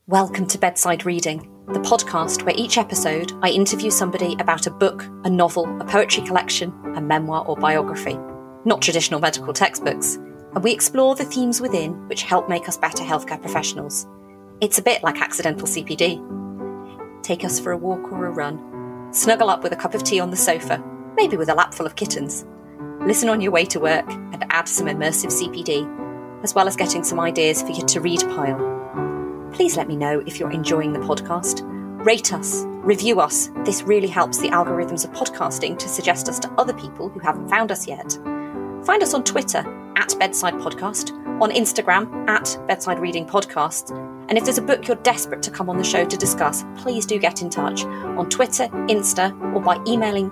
Welcome to Bedside Reading, the podcast where each episode I interview somebody about a book, a novel, a poetry collection, a memoir or biography. Not traditional medical textbooks. And we explore the themes within which help make us better healthcare professionals. It's a bit like accidental CPD. Take us for a walk or a run. Snuggle up with a cup of tea on the sofa, maybe with a lap full of kittens. Listen on your way to work and add some immersive CPD, as well as getting some ideas for your to-read pile. Please let me know if you're enjoying the podcast. Rate us, review us. This really helps the algorithms of podcasting to suggest us to other people who haven't found us yet. Find us on Twitter @Bedside Podcast, on Instagram @Bedside Reading Podcasts. And if there's a book you're desperate to come on the show to discuss, please do get in touch on Twitter, Insta, or by emailing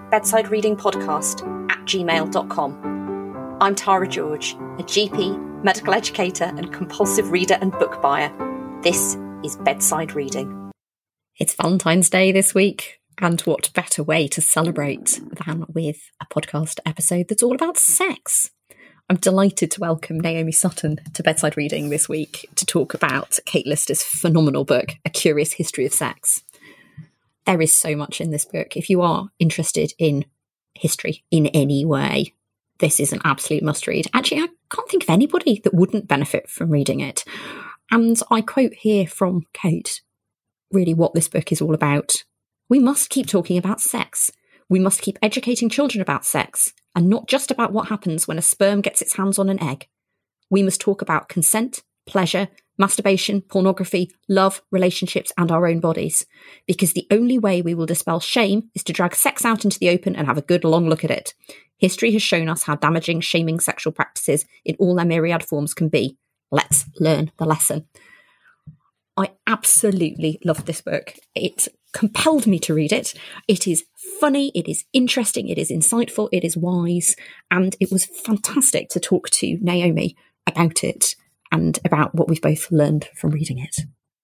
bedsidereadingpodcast@gmail.com. I'm Tara George, a GP, medical educator, and compulsive reader and book buyer. This is Bedside Reading. It's Valentine's Day this week, and what better way to celebrate than with a podcast episode that's all about sex? I'm delighted to welcome Naomi Sutton to Bedside Reading this week to talk about Kate Lister's phenomenal book, A Curious History of Sex. There is so much in this book. If you are interested in history in any way, this is an absolute must-read. Actually, I can't think of anybody that wouldn't benefit from reading it. And I quote here from Kate, really what this book is all about. We must keep talking about sex. We must keep educating children about sex, and not just about what happens when a sperm gets its hands on an egg. We must talk about consent, pleasure, masturbation, pornography, love, relationships, and our own bodies. Because the only way we will dispel shame is to drag sex out into the open and have a good long look at it. History has shown us how damaging shaming sexual practices in all their myriad forms can be. Let's learn the lesson. I absolutely loved this book. It compelled me to read it. It is funny, it is interesting, it is insightful, it is wise, and it was fantastic to talk to Naomi about it and about what we've both learned from reading it.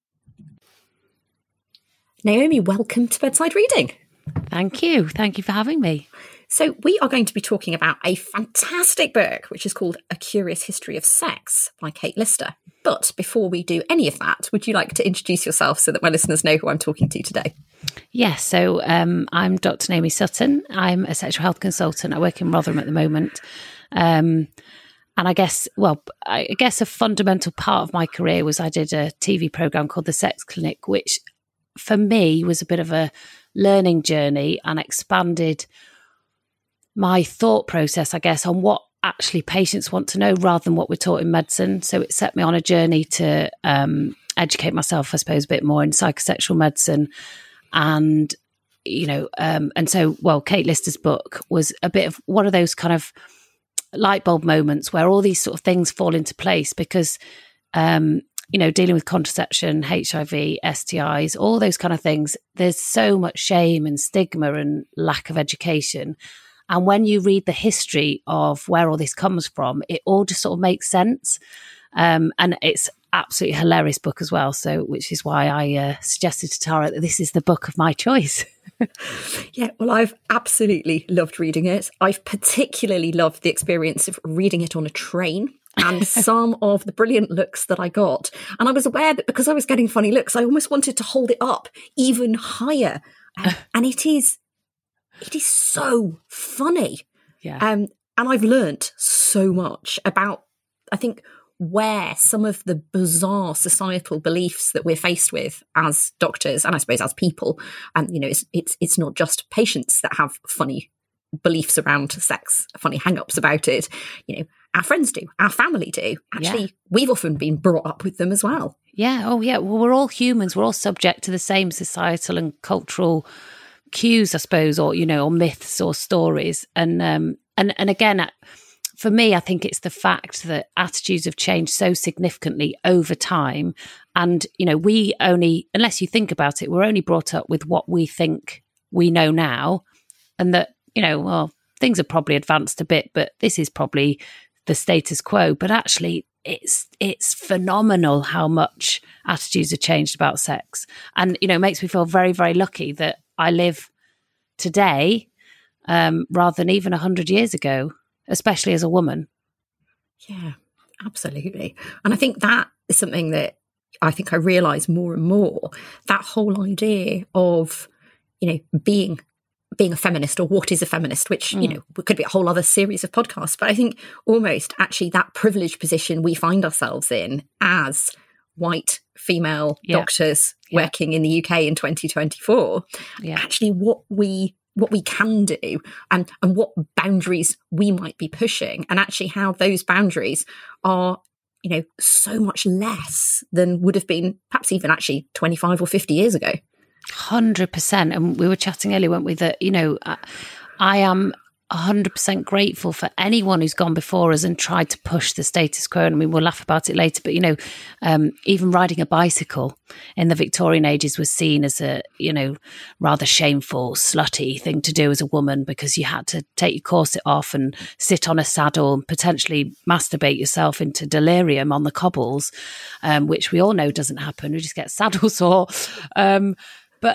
Naomi, welcome to Bedside Reading. Thank you. Thank you for having me. So we are going to be talking about a fantastic book, which is called A Curious History of Sex by Kate Lister. But before we do any of that, would you like to introduce yourself so that my listeners know who I'm talking to today? Yes. So I'm Dr. Naomi Sutton. I'm a sexual health consultant. I work in Rotherham at the moment. And I guess a fundamental part of my career was I did a TV programme called The Sex Clinic, which for me was a bit of a learning journey and expanded my thought process, I guess, on what actually patients want to know rather than what we're taught in medicine. So it set me on a journey to educate myself, I suppose, a bit more in psychosexual medicine. And, Kate Lister's book was a bit of one of those kind of light bulb moments where all these sort of things fall into place because, dealing with contraception, HIV, STIs, all those kind of things, there's so much shame and stigma and lack of education. And when you read the history of where all this comes from, it all just sort of makes sense. And it's absolutely hilarious book as well. So, which is why I suggested to Tara that this is the book of my choice. Yeah, well, I've absolutely loved reading it. I've particularly loved the experience of reading it on a train and some of the brilliant looks that I got. And I was aware that because I was getting funny looks, I almost wanted to hold it up even higher. And it is so funny. Yeah. And I've learnt so much about, I think, where some of the bizarre societal beliefs that we're faced with as doctors and I suppose as people, and it's not just patients that have funny beliefs around sex, funny hang-ups about it. Our friends do, our family do. Actually, We've often been brought up with them as well. Yeah. Oh, yeah. Well, we're all humans. We're all subject to the same societal and cultural cues, I suppose, or myths or stories. And again, for me, I think it's the fact that attitudes have changed so significantly over time. And, we only, unless you think about it, we're only brought up with what we think we know now. And that, things are probably advanced a bit, but this is probably the status quo. But actually, it's phenomenal how much attitudes have changed about sex. And, it makes me feel very, very lucky that I live today rather than even 100 years ago, especially as a woman. Yeah, absolutely. And I think that is something that I think I realise more and more that whole idea of, being a feminist, or what is a feminist, which, could be a whole other series of podcasts. But I think almost actually that privileged position we find ourselves in as white female doctors working in the UK in 2024, actually what we can do and what boundaries we might be pushing, and actually how those boundaries are, so much less than would have been perhaps even actually 25 or 50 years ago. 100%. And we were chatting earlier, weren't we, that, I am 100% grateful for anyone who's gone before us and tried to push the status quo. And we'll laugh about it later, but, even riding a bicycle in the Victorian ages was seen as a, rather shameful, slutty thing to do as a woman, because you had to take your corset off and sit on a saddle and potentially masturbate yourself into delirium on the cobbles, which we all know doesn't happen. We just get saddle sore. But,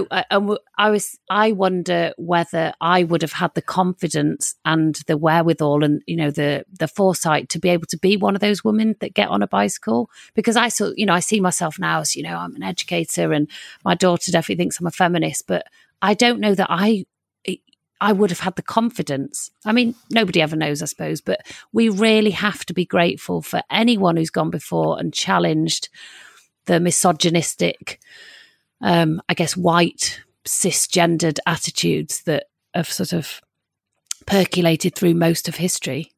I wonder whether I would have had the confidence and the wherewithal and, the foresight to be able to be one of those women that get on a bicycle. Because I see myself now as, I'm an educator, and my daughter definitely thinks I'm a feminist, but I don't know that I would have had the confidence. I mean, nobody ever knows, I suppose, but we really have to be grateful for anyone who's gone before and challenged the misogynistic, I guess, white cisgendered attitudes that have sort of percolated through most of history.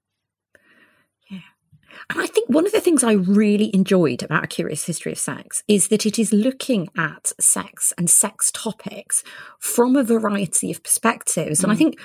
Yeah. And I think one of the things I really enjoyed about A Curious History of Sex is that it is looking at sex and sex topics from a variety of perspectives. And I think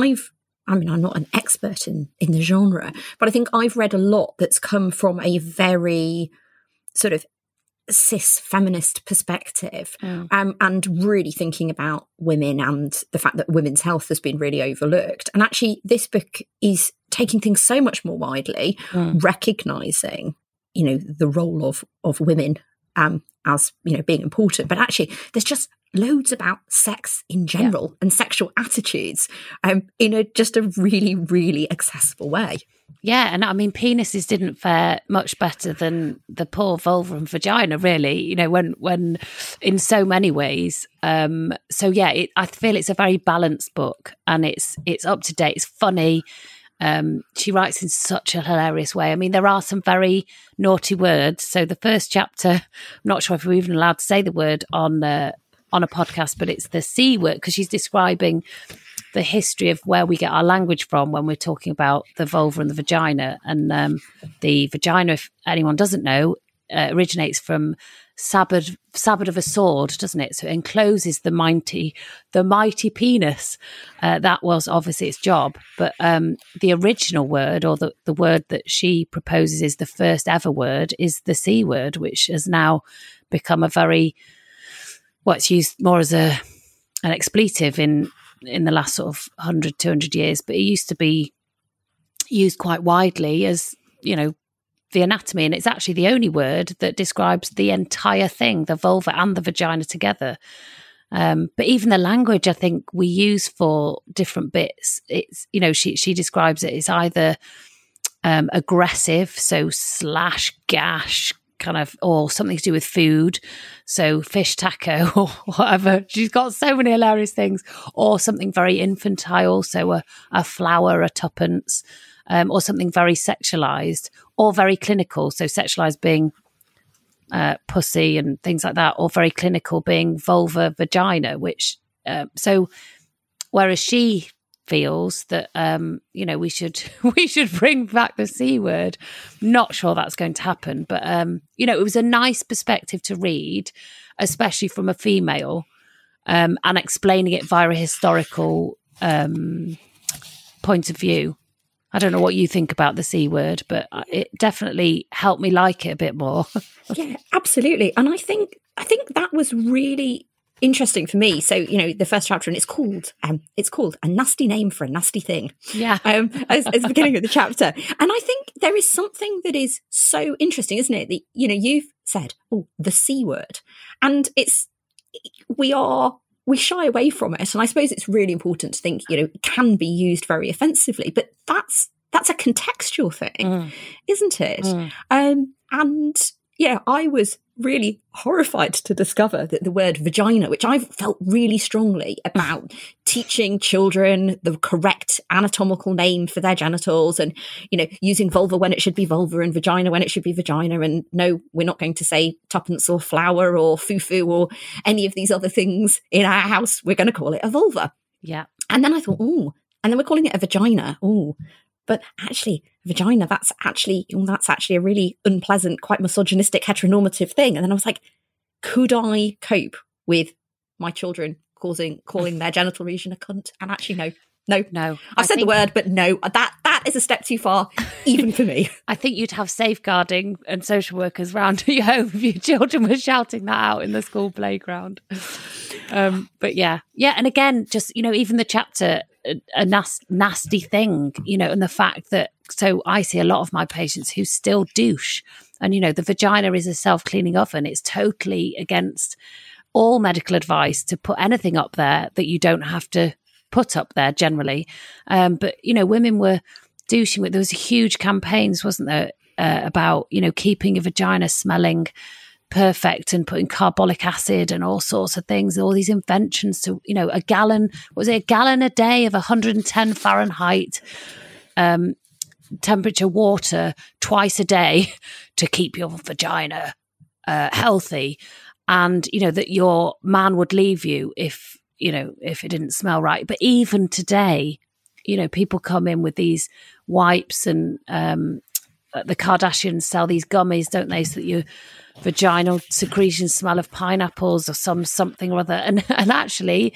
I'm not an expert in the genre, but I think I've read a lot that's come from a very sort of cis feminist perspective, and really thinking about women and the fact that women's health has been really overlooked. And actually this book is taking things so much more widely, recognising, the role of women as, being important. But actually there's just loads about sex in general and sexual attitudes in just a really, really accessible way. Yeah, and I mean, penises didn't fare much better than the poor vulva and vagina, really, when in so many ways. I feel it's a very balanced book, and it's up to date, it's funny. She writes in such a hilarious way. I mean, there are some very naughty words. So the first chapter, I'm not sure if we're even allowed to say the word on a podcast, but it's the C word, because she's describing the history of where we get our language from when we're talking about the vulva and the vagina. And the vagina, if anyone doesn't know, originates from sabot of a sword, doesn't it? So it encloses the mighty penis. That was obviously its job. But the original word, or the word that she proposes is the first ever word, is the C word, which has now become a very, it's used more as an expletive in the last sort of 100, 200 years, but it used to be used quite widely as, the anatomy. And it's actually the only word that describes the entire thing, the vulva and the vagina together. But even the language, I think, we use for different bits, it's, she describes it as either aggressive, so slash, gash, kind of, or something to do with food, so fish taco or whatever. She's got so many hilarious things. Or something very infantile, so a flower, a tuppence, or something very sexualized or very clinical, so sexualized being pussy and things like that, or very clinical being vulva, vagina, which so whereas she feels that we should bring back the C word. Not sure that's going to happen, but it was a nice perspective to read, especially from a female, and explaining it via a historical point of view. I don't know what you think about the C word, but it definitely helped me like it a bit more. Yeah, absolutely. And I think that was really interesting for me. So, the first chapter, and it's called A Nasty Name for a Nasty Thing. Yeah. As the beginning of the chapter. And I think there is something that is so interesting, isn't it? That, you've said, the C word. And we shy away from it. And I suppose it's really important to think, it can be used very offensively, but that's a contextual thing, isn't it? And I was really horrified to discover that the word vagina, which I've felt really strongly about teaching children the correct anatomical name for their genitals and, using vulva when it should be vulva and vagina when it should be vagina. And no, we're not going to say tuppence or flower or foo-foo or any of these other things in our house. We're going to call it a vulva. Yeah. And then I thought, and then we're calling it a vagina. But actually, vagina, that's actually a really unpleasant, quite misogynistic, heteronormative thing. And then I was like, could I cope with my children calling their genital region a cunt? And actually, no. I've said the word, but no, that is a step too far, even for me. I think you'd have safeguarding and social workers round your home if your children were shouting that out in the school playground. But yeah. And again, just, even the chapter, a nasty thing, and the fact that, so I see a lot of my patients who still douche, and, the vagina is a self-cleaning oven. It's totally against all medical advice to put anything up there that you don't have to put up there generally. But, women were douching with, there was huge campaigns, wasn't there, about, keeping a vagina smelling perfect and putting carbolic acid and all sorts of things, all these inventions to, a gallon a day of 110 Fahrenheit temperature water twice a day to keep your vagina healthy. And, that your man would leave you if it didn't smell right. But even today, people come in with these wipes and the Kardashians sell these gummies, don't they? So that your vaginal secretions smell of pineapples or something or other. And actually,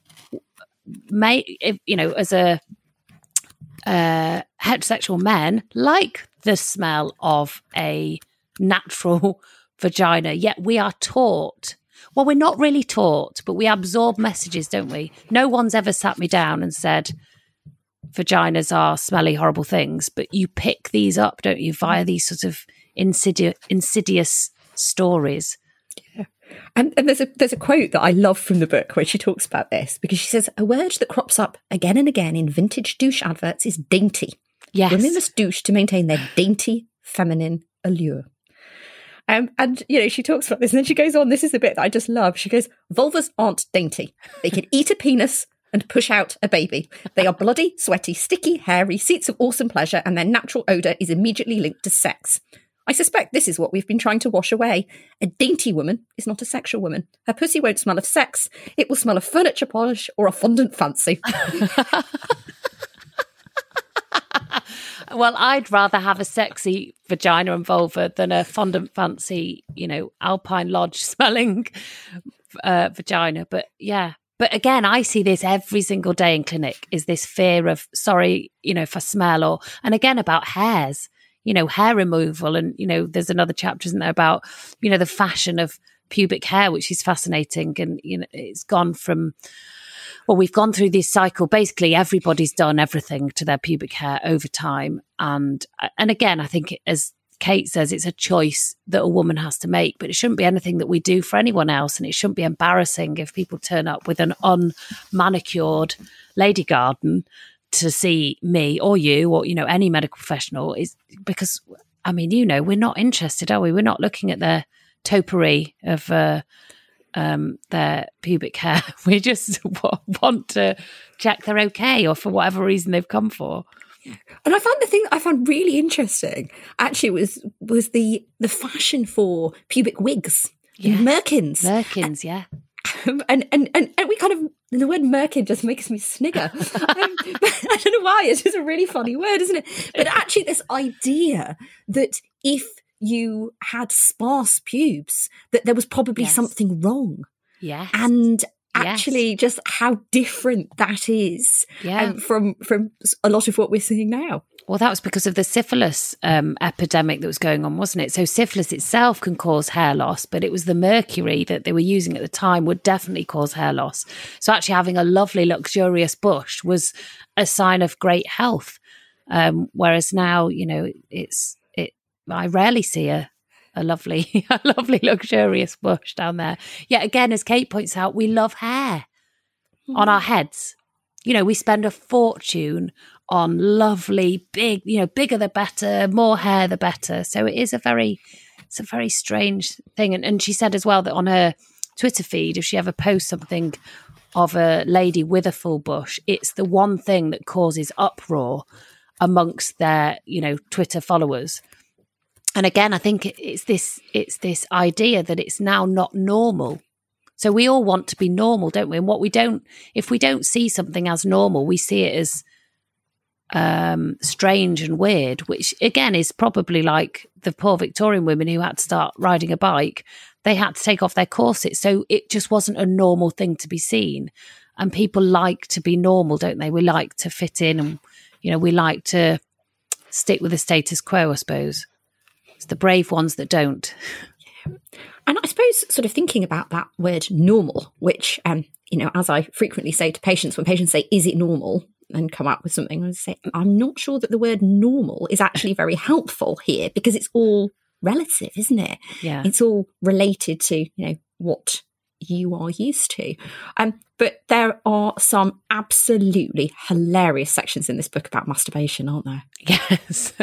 as a heterosexual men like the smell of a natural vagina, yet we are taught. Well, we're not really taught, but we absorb messages, don't we? No one's ever sat me down and said, vaginas are smelly, horrible things, but you pick these up, don't you, via these sort of insidious stories. Yeah. And there's a quote that I love from the book where she talks about this, because she says, a word that crops up again and again in vintage douche adverts is dainty. Yes. Women must douche to maintain their dainty, feminine allure. And, she talks about this and then she goes on, this is the bit that I just love. She goes, vulvas aren't dainty. They can eat a penis and push out a baby. They are bloody, sweaty, sticky, hairy, seats of awesome pleasure, and their natural odour is immediately linked to sex. I suspect this is what we've been trying to wash away. A dainty woman is not a sexual woman. Her pussy won't smell of sex. It will smell of furniture polish or a fondant fancy. Well, I'd rather have a sexy vagina and vulva than a fondant fancy, Alpine Lodge smelling vagina. But yeah. But again, I see this every single day in clinic, is this fear of, if I smell, and again about hairs, hair removal. And, there's another chapter, isn't there, about, the fashion of pubic hair, which is fascinating. And, it's gone from, we've gone through this cycle. Basically, everybody's done everything to their pubic hair over time. And again, I think, as Kate says, it's a choice that a woman has to make, but it shouldn't be anything that we do for anyone else. And it shouldn't be embarrassing if people turn up with an unmanicured lady garden to see me or you or, any medical professional, is because, we're not interested, are we? We're not looking at their topiary of their pubic hair. We just want to check they're okay, or for whatever reason they've come for. Yeah. And I found the thing that I found really interesting actually was the fashion for pubic wigs. Yeah. Merkins, yeah. And we kind of, the word merkin just makes me snigger. But I don't know why, it's just a really funny word, isn't it? But actually this idea that if you had sparse pubes, that there was probably something wrong. Yes. And actually just how different that is from a lot of what we're seeing now. Well, that was because of the syphilis epidemic that was going on, wasn't it? So syphilis itself can cause hair loss, but it was the mercury that they were using at the time would definitely cause hair loss. So actually having a lovely, luxurious bush was a sign of great health. Whereas now, I rarely see a lovely, luxurious bush down there. Yet again, as Kate points out, we love hair on our heads. We spend a fortune on lovely, big, bigger the better, more hair the better. So it is a very It's a very strange thing. And she said as well that on her Twitter feed, if she ever posts something of a lady with a full bush, it's the one thing that causes uproar amongst their, Twitter followers. And again, I think it's this idea that it's now not normal. So we all want to be normal, don't we? And if we don't see something as normal, we see it as strange and weird, which again is probably like the poor Victorian women who had to start riding a bike. They had to take off their corsets, so it just wasn't a normal thing to be seen. And people like to be normal, don't they? We like to fit in, and we like to stick with the status quo, I suppose. It's the brave ones that don't. And I suppose sort of thinking about that word normal, which as I frequently say to patients, when patients say, is it normal? And come up with something, I say, I'm not sure that the word normal is actually very helpful here, because it's all relative, isn't it? Yeah. It's all related to, what you are used to. But there are some absolutely hilarious sections in this book about masturbation, aren't there? Yes.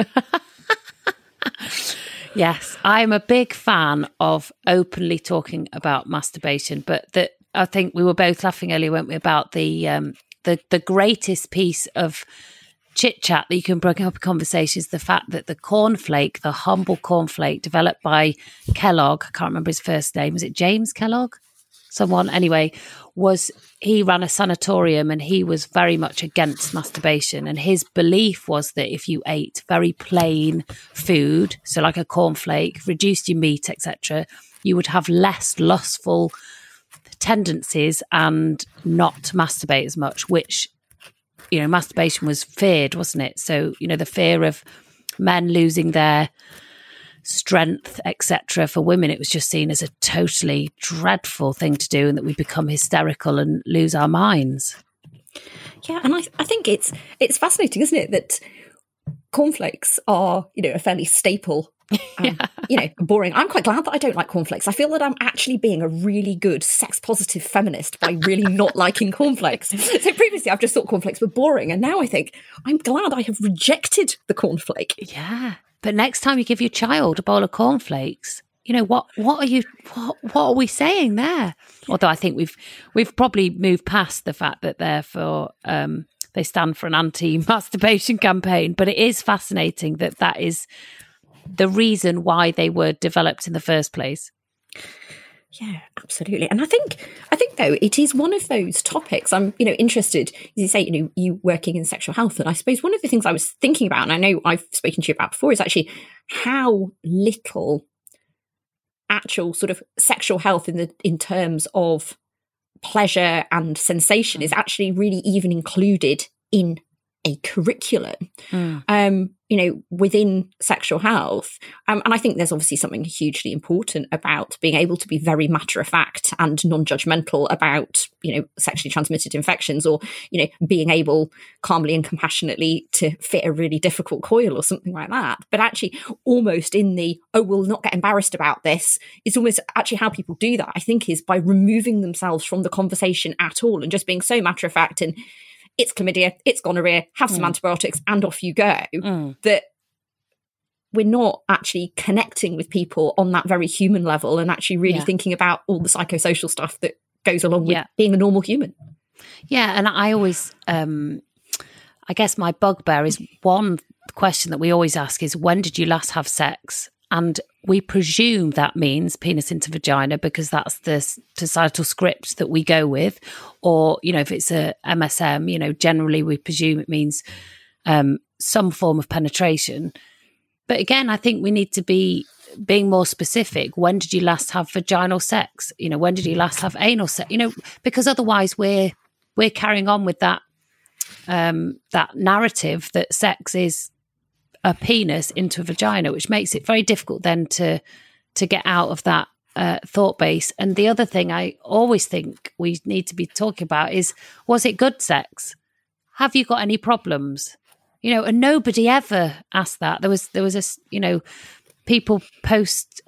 Yes. I'm a big fan of openly talking about masturbation, but I think we were both laughing earlier, weren't we, about the greatest piece of chit chat that you can bring up a conversation is the fact that the cornflake, the humble cornflake developed by Kellogg, I can't remember his first name, was it James Kellogg? Someone, anyway, he ran a sanatorium and he was very much against masturbation. And his belief was that if you ate very plain food, so like a cornflake, reduced your meat, etc., you would have less lustful tendencies and not masturbate as much, which, masturbation was feared, wasn't it? So, the fear of men losing their strength, etc. For women, it was just seen as a totally dreadful thing to do, and that we become hysterical and lose our minds. Yeah, and I think it's fascinating, isn't it, that cornflakes are, a fairly staple boring. I'm quite glad that I don't like cornflakes. I feel that I'm actually being a really good sex positive feminist by really not liking cornflakes. So previously I've just thought cornflakes were boring, and now I think I'm glad I have rejected the cornflake. Yeah. But next time you give your child a bowl of cornflakes, what are we saying there? Although I think we've probably moved past the fact that they stand for an anti-masturbation campaign, but it is fascinating that is the reason why they were developed in the first place. Yeah, absolutely. And I think though, it is one of those topics I'm, interested, as you say, you working in sexual health. And I suppose one of the things I was thinking about, and I know I've spoken to you about before, is actually how little actual sort of sexual health in terms of pleasure and sensation is actually really even included in a curriculum, within sexual health. And I think there's obviously something hugely important about being able to be very matter of fact and non-judgmental about, sexually transmitted infections, or, being able calmly and compassionately to fit a really difficult coil or something like that. But actually almost in we'll not get embarrassed about this, it's almost actually how people do that, I think, is by removing themselves from the conversation at all and just being so matter of fact and it's chlamydia, it's gonorrhea, have some antibiotics and off you go, that we're not actually connecting with people on that very human level and actually really thinking about all the psychosocial stuff that goes along with being a normal human. Yeah, and I always, I guess my bugbear is one question that we always ask is, when did you last have sex? And we presume that means penis into vagina because that's the societal script that we go with. Or, if it's a MSM, generally we presume it means some form of penetration. But again, I think we need to be being more specific. When did you last have vaginal sex? When did you last have anal sex? Because otherwise we're carrying on with that that narrative that sex is a penis into a vagina, which makes it very difficult then to get out of that thought base. And the other thing I always think we need to be talking about is, was it good sex? Have you got any problems? And nobody ever asked that. There was a, people post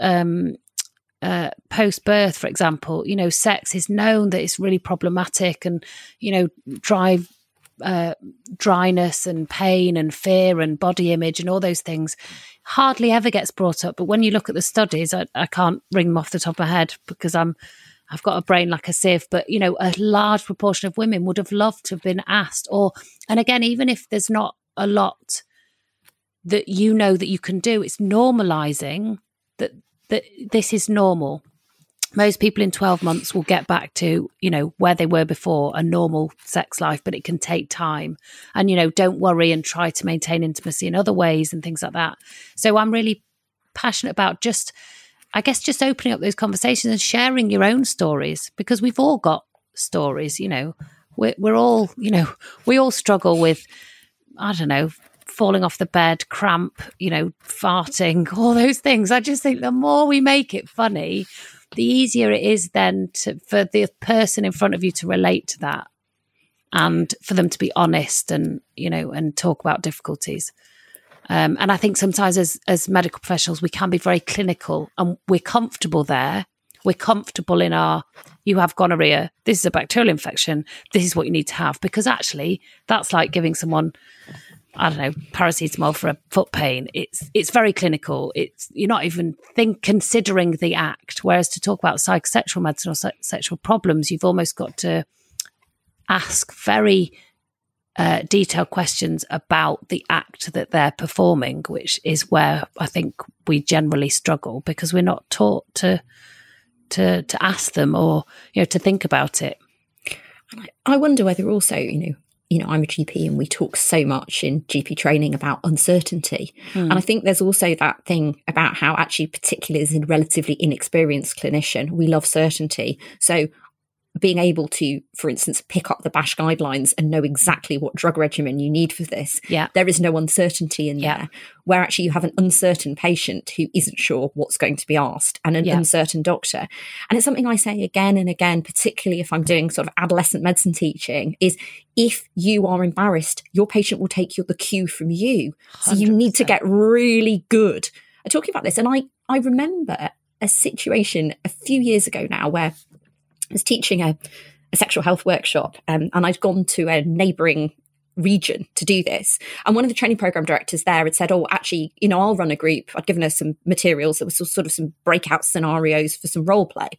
birth, for example, sex is known that it's really problematic and, drive dryness and pain and fear and body image and all those things hardly ever gets brought up. But when you look at the studies, I can't ring them off the top of my head because I've got a brain like a sieve, but, you know, a large proportion of women would have loved to have been asked. And again, even if there's not a lot that you know that you can do, it's normalising that this is normal. Most people in 12 months will get back to, you know, where they were before, a normal sex life, but it can take time. And, you know, don't worry and try to maintain intimacy in other ways and things like that. So I'm really passionate about just opening up those conversations and sharing your own stories, because we've all got stories, you know. We're all, you know, we all struggle with, I don't know, falling off the bed, cramp, you know, farting, all those things. I just think the more we make it funny, the easier it is then for the person in front of you to relate to that and for them to be honest and, you know, and talk about difficulties. And I think sometimes as medical professionals, we can be very clinical and we're comfortable there. We're comfortable in you have gonorrhea, this is a bacterial infection, this is what you need to have. Because actually, that's like giving someone, I don't know, paracetamol for a foot pain. It's very clinical. You're not even considering the act. Whereas to talk about psychosexual medicine or sexual problems, you've almost got to ask very detailed questions about the act that they're performing, which is where I think we generally struggle because we're not taught to ask them or, you know, to think about it. I wonder whether also, you know, I'm a GP and we talk so much in GP training about uncertainty. And I think there's also that thing about how actually, particularly as a relatively inexperienced clinician, we love certainty. So being able to, for instance, pick up the BASH guidelines and know exactly what drug regimen you need for this, there is no uncertainty in there, where actually you have an uncertain patient who isn't sure what's going to be asked and an uncertain doctor. And it's something I say again and again, particularly if I'm doing sort of adolescent medicine teaching, is if you are embarrassed, your patient will take the cue from you. 100%. So you need to get really good at talking about this. And I remember a situation a few years ago now where I was teaching a sexual health workshop and I'd gone to a neighbouring region to do this. And one of the training program directors there had said, oh, actually, you know, I'll run a group. I'd given her some materials. There was sort of some breakout scenarios for some role play.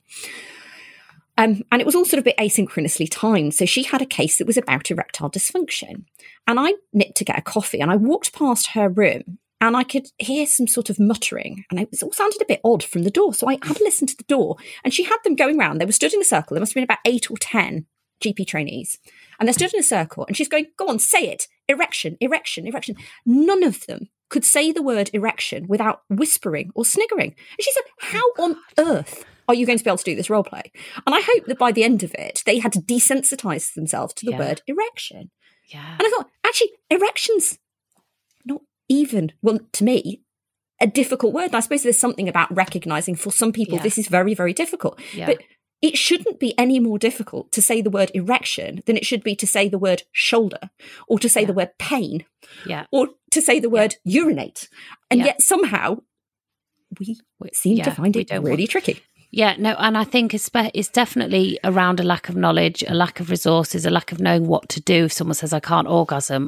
And it was all sort of a bit asynchronously timed. So she had a case that was about erectile dysfunction. And I nipped to get a coffee and I walked past her room and I could hear some sort of muttering, and it all sounded a bit odd from the door. So I had to listen to the door, and she had them going round. They were stood in a circle. There must have been about 8 or 10 GP trainees. And they're stood in a circle, and she's going, go on, say it. Erection, erection, erection. None of them could say the word erection without whispering or sniggering. And she said, how on earth are you going to be able to do this role play? And I hope that by the end of it, they had to desensitize themselves to the word erection. Yeah. And I thought, actually, erection's not even, well, to me, a difficult word. And I suppose there's something about recognizing for some people this is very, very difficult. Yeah. But it shouldn't be any more difficult to say the word erection than it should be to say the word shoulder or to say the word pain or to say the word urinate. And yet somehow we seem to find it really tricky. Yeah, no, and I think it's definitely around a lack of knowledge, a lack of resources, a lack of knowing what to do. If someone says, I can't orgasm,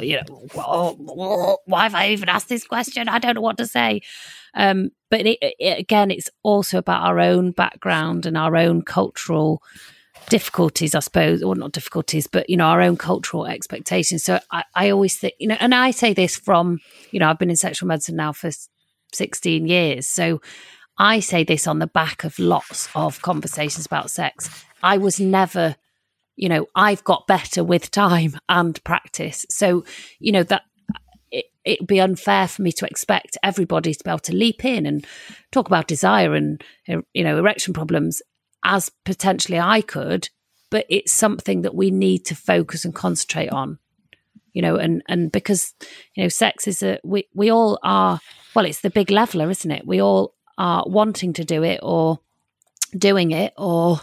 why have I even asked this question? I don't know what to say. But again, it's also about our own background and our own cultural difficulties, I suppose, or not difficulties, but, you know, our own cultural expectations. So I always think, you know, and I say this from, you know, I've been in sexual medicine now for 16 years. So I say this on the back of lots of conversations about sex. I was never, you know, I've got better with time and practice. So, you know, that it'd be unfair for me to expect everybody to be able to leap in and talk about desire and, you know, erection problems as potentially I could, but it's something that we need to focus and concentrate on, you know, and because, you know, sex is we all are, well, it's the big leveler, isn't it? We all are wanting to do it or doing it or,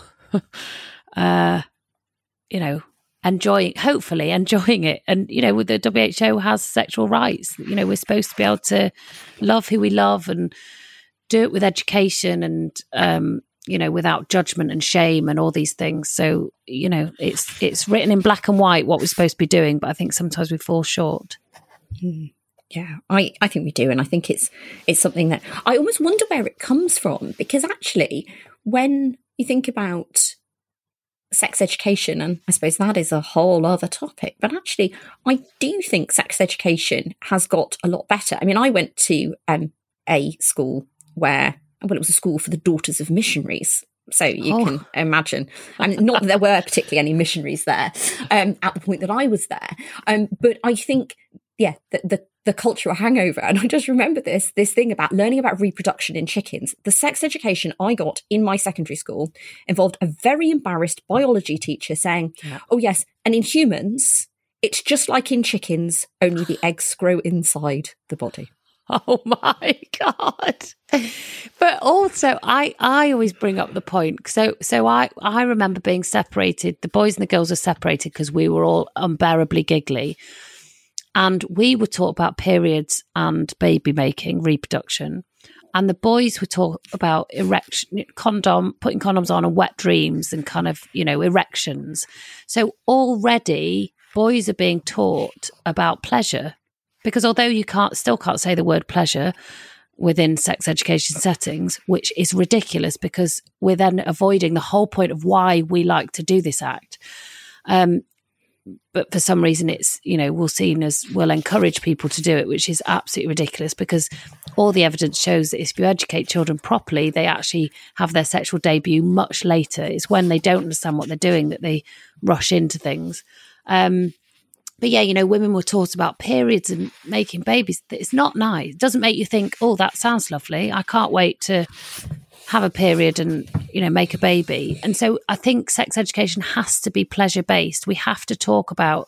you know, hopefully enjoying it. And, you know, with the WHO has sexual rights, you know, we're supposed to be able to love who we love and do it with education and, without judgment and shame and all these things. So, it's written in black and white what we're supposed to be doing, but I think sometimes we fall short. Yeah, I think we do. And I think it's something that I almost wonder where it comes from, because actually when you think about sex education, and I suppose that is a whole other topic, but actually I do think sex education has got a lot better. I mean, I went to a school where, well, it was a school for the daughters of missionaries. So you can imagine, and not that there were particularly any missionaries there at the point that I was there. But I think, yeah, the cultural hangover. And I just remember this thing about learning about reproduction in chickens. The sex education I got in my secondary school involved a very embarrassed biology teacher saying, oh yes, and in humans, it's just like in chickens, only the eggs grow inside the body. Oh my God. But also I always bring up the point. So I remember being separated. The boys and the girls were separated because we were all unbearably giggly. And we were taught about periods and baby making, reproduction. And the boys were taught about erection, putting condoms on and wet dreams and kind of, erections. So already boys are being taught about pleasure, because although you still can't say the word pleasure within sex education settings, which is ridiculous because we're then avoiding the whole point of why we like to do this act. But for some reason it's, we'll encourage people to do it, which is absolutely ridiculous, because all the evidence shows that if you educate children properly, they actually have their sexual debut much later. It's when they don't understand what they're doing that they rush into things. But yeah, women were taught about periods and making babies. It's not nice. It doesn't make you think, oh, that sounds lovely. I can't wait to have a period and, make a baby. And so I think sex education has to be pleasure-based. We have to talk about,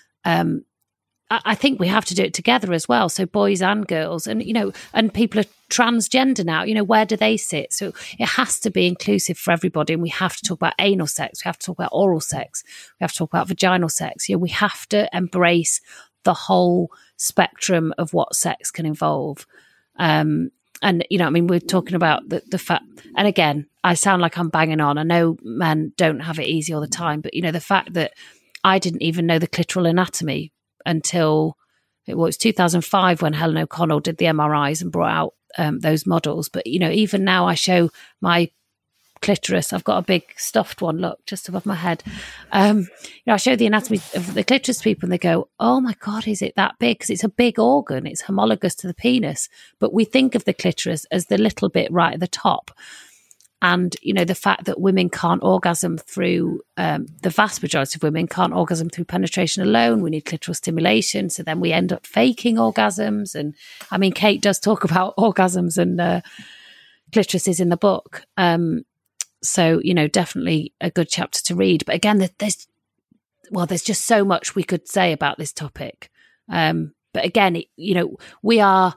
I think we have to do it together as well. So boys and girls and, and people are transgender now, where do they sit? So it has to be inclusive for everybody. And we have to talk about anal sex. We have to talk about oral sex. We have to talk about vaginal sex. We have to embrace the whole spectrum of what sex can involve. And, we're talking about the fact, and again, I sound like I'm banging on. I know men don't have it easy all the time, but, the fact that I didn't even know the clitoral anatomy until it was 2005 when Helen O'Connell did the MRIs and brought out those models. But, even now I show my clitoris. I've got a big stuffed one, look, just above my head. I show the anatomy of the clitoris to people and they go, oh my God, is it that big? Because it's a big organ. It's homologous to the penis. But we think of the clitoris as the little bit right at the top. And, the fact that women can't orgasm through, the vast majority of women can't orgasm through penetration alone. We need clitoral stimulation. So then we end up faking orgasms. And Kate does talk about orgasms and clitorises in the book. So, definitely a good chapter to read. But again, there's just so much we could say about this topic. But again, we are,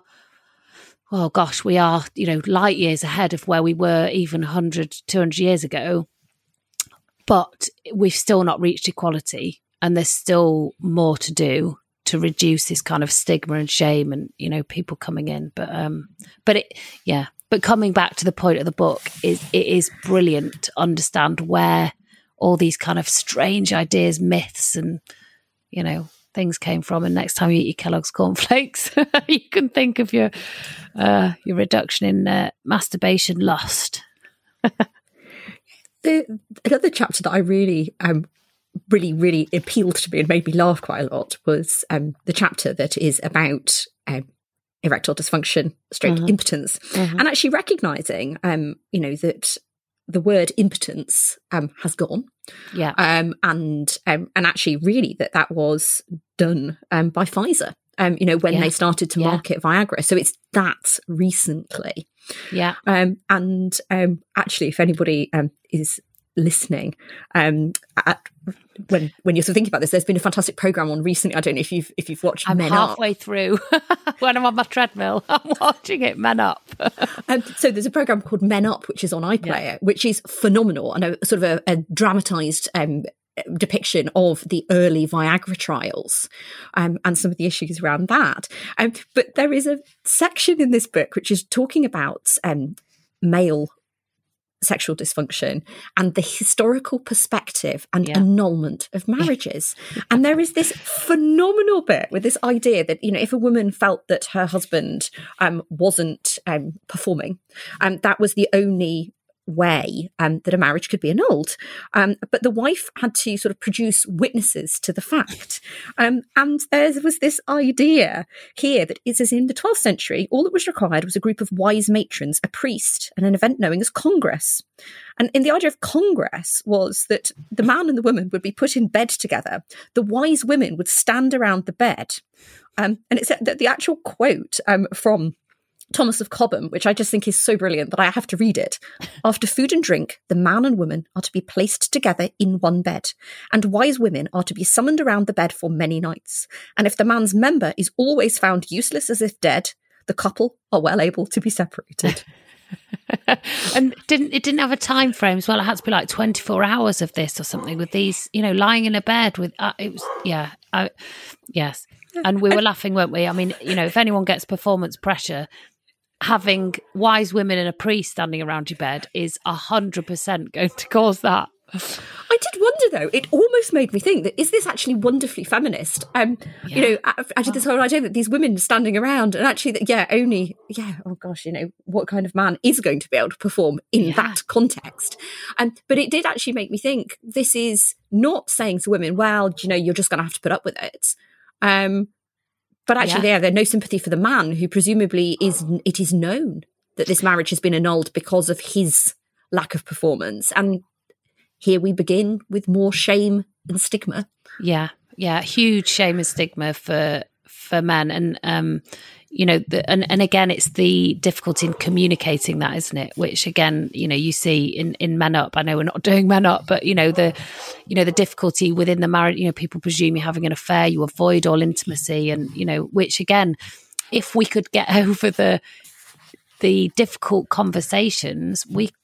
light years ahead of where we were even 100, 200 years ago. But we've still not reached equality. And there's still more to do to reduce this kind of stigma and shame and, people coming in. But coming back to the point of the book, it is brilliant to understand where all these kind of strange ideas, myths and, things came from. And next time you eat your Kellogg's cornflakes, you can think of your reduction in masturbation lust. Another chapter that I really really appealed to me and made me laugh quite a lot was the chapter that is about erectile dysfunction, impotence, and actually recognising, that the word impotence has gone, and actually really that was done by Pfizer, when they started to market Viagra. So it's that recently, and actually, if anybody is listening, when you're sort of thinking about this, there's been a fantastic program on recently. I don't know if you've watched Men Up. I'm halfway through when I'm on my treadmill. I'm watching it, Men Up. So there's a program called Men Up, which is on iPlayer, which is phenomenal and a sort of a dramatised depiction of the early Viagra trials and some of the issues around that. But there is a section in this book which is talking about male sexual dysfunction and the historical perspective and annulment of marriages. And there is this phenomenal bit with this idea that, if a woman felt that her husband wasn't performing, that was the only way that a marriage could be annulled. But the wife had to sort of produce witnesses to the fact. And there was this idea here that is as in the 12th century, all that was required was a group of wise matrons, a priest, and an event known as Congress. And the idea of Congress was that the man and the woman would be put in bed together. The wise women would stand around the bed. And it's the actual quote from Thomas of Cobham, which I just think is so brilliant that I have to read it. After food and drink, the man and woman are to be placed together in one bed, and wise women are to be summoned around the bed for many nights. And if the man's member is always found useless as if dead, the couple are well able to be separated. And it didn't have a time frame as well. It had to be like 24 hours of this or something with these, lying in a bed with it was yes. And we were laughing, weren't we? I mean, if anyone gets performance pressure, having wise women and a priest standing around your bed is 100% going to cause that. I did wonder, though, it almost made me think that, is this actually wonderfully feminist? Actually this whole idea that these women standing around and actually what kind of man is going to be able to perform in that context? But it did actually make me think, this is not saying to women, well, you're just going to have to put up with it. But actually there's no sympathy for the man who presumably it is known that this marriage has been annulled because of his lack of performance. And here we begin with more shame and stigma. Yeah, huge shame and stigma for men, and and again, it's the difficulty in communicating that, isn't it? Which again, you see in Men Up. I know we're not doing Men Up, but the difficulty within the marriage. People presume you're having an affair, you avoid all intimacy, and which again, if we could get over the difficult conversations,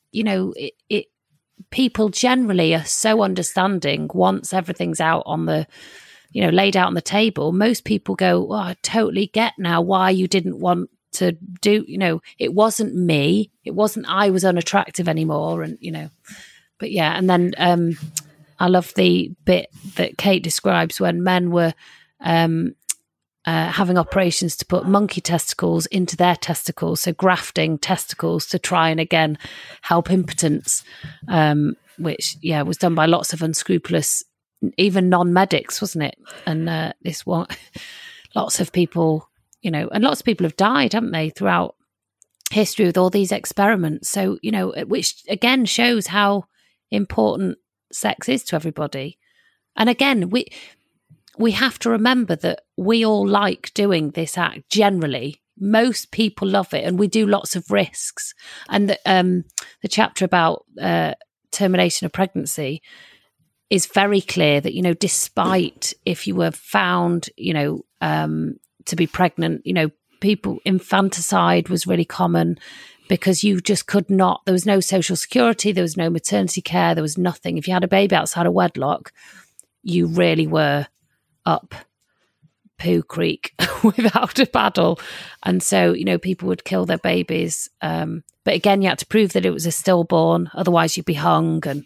people generally are so understanding once everything's out on the, laid out on the table. Most people go, well, I totally get now why you didn't want to do, it wasn't me. It wasn't I was unattractive anymore. And, but yeah. And then I love the bit that Kate describes when men were having operations to put monkey testicles into their testicles, so grafting testicles to try and again help impotence, which was done by lots of unscrupulous, even non-medics, wasn't it? And this one, lots of people, and lots of people have died, haven't they, throughout history with all these experiments. So which again shows how important sex is to everybody. And again, we have to remember that we all like doing this act generally. Most people love it, and we do lots of risks. And the chapter about termination of pregnancy is very clear that, despite if you were found, to be pregnant, people, infanticide was really common because you just could not, there was no social security, there was no maternity care, there was nothing. If you had a baby outside of wedlock, you really were up poo creek without a paddle. And so, people would kill their babies. But again, you had to prove that it was a stillborn, otherwise you'd be hung. And,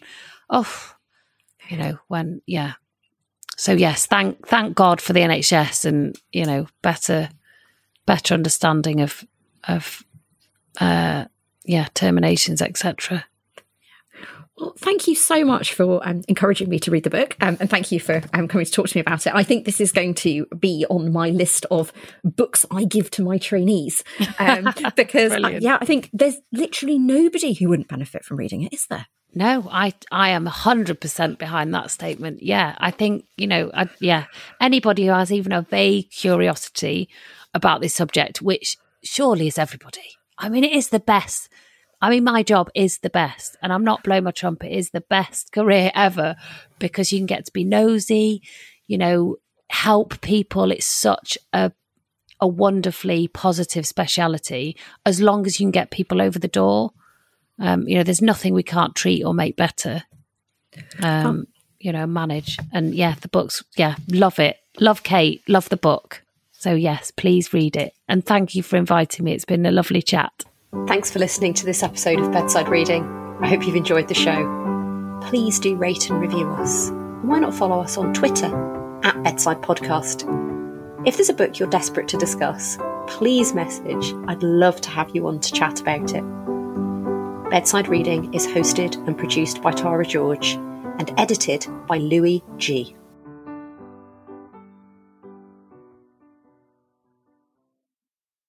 So yes, thank God for the NHS and, better understanding of terminations, etc. Well, thank you so much for encouraging me to read the book, and thank you for coming to talk to me about it. I think this is going to be on my list of books I give to my trainees, because I think there's literally nobody who wouldn't benefit from reading it, is there? No, I am 100% behind that statement. Yeah, I think, anybody who has even a vague curiosity about this subject, which surely is everybody. I mean, it is the best. I mean, my job is the best, and I'm not blowing my trumpet, it is the best career ever because you can get to be nosy, help people. It's such a wonderfully positive speciality as long as you can get people over the door. There's nothing we can't treat or make better, manage. And the books, love it. Love Kate, love the book. So yes, please read it. And thank you for inviting me. It's been a lovely chat. Thanks for listening to this episode of Bedside Reading. I hope you've enjoyed the show. Please do rate and review us. Why not follow us on Twitter @Bedside Podcast? If there's a book you're desperate to discuss, please message. I'd love to have you on to chat about it. Bedside Reading is hosted and produced by Tara George and edited by Louis G.